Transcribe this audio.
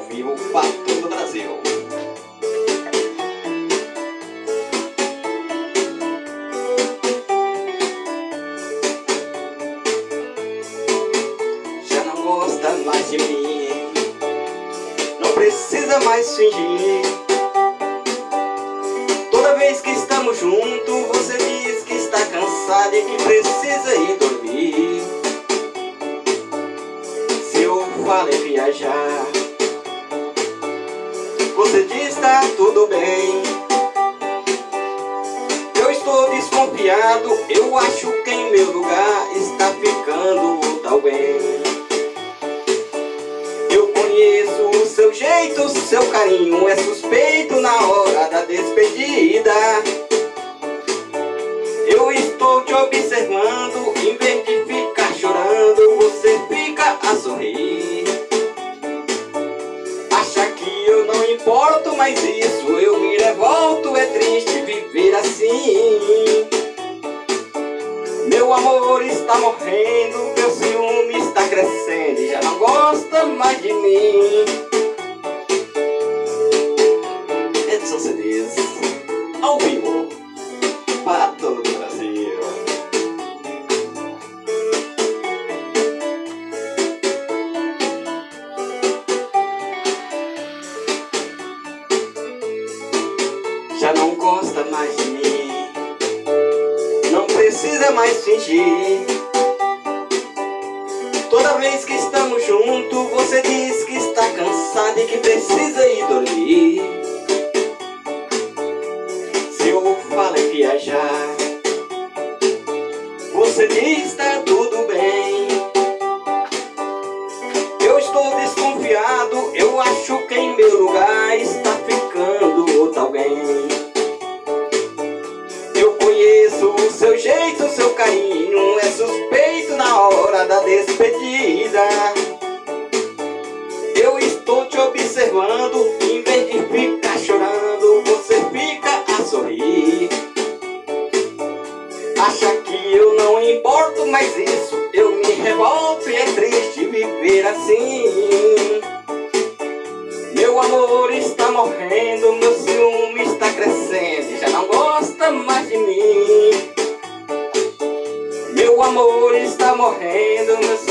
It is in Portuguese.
vivo para todo o Brasil. Já não gosta mais de mim, não precisa mais fingir. Toda vez que estamos juntos, você diz que está cansado e que precisa ir dormir. Se eu falo em viajar, você diz tá tudo bem. Eu estou desconfiado, eu acho que em meu lugar está ficando alguém. Eu conheço o seu jeito, o seu carinho é suspeito na hora da despedida. Eu estou te observando, em vez de ficar chorando, você fica a sorrir. Acha que eu não importo, mas isso eu me revolto, é triste viver assim. Meu amor está morrendo, meu ciúme está crescendo e já não gosta mais de mim. Edson CDs, ao vivo, para todo o Brasil. Já não gosta mais de mim, não precisa mais fingir. Toda vez que estamos juntos, você diz que está cansado e que precisa ir dormir. Se eu falo em viajar, você diz tá tudo bem. Eu estou desconfiado, eu acho que em meu lugar está ficando outro alguém. Eu conheço o seu jeito, o seu carinho é suspeito na hora da despedida. Eu estou te observando, em vez de ficar chorando, você fica a sorrir. Acha que eu não importo, mas isso eu me revolto e é triste viver assim. Meu amor está morrendo, meu ciúme está crescendo e já não gosta mais de mim. Meu amor está morrendo, meu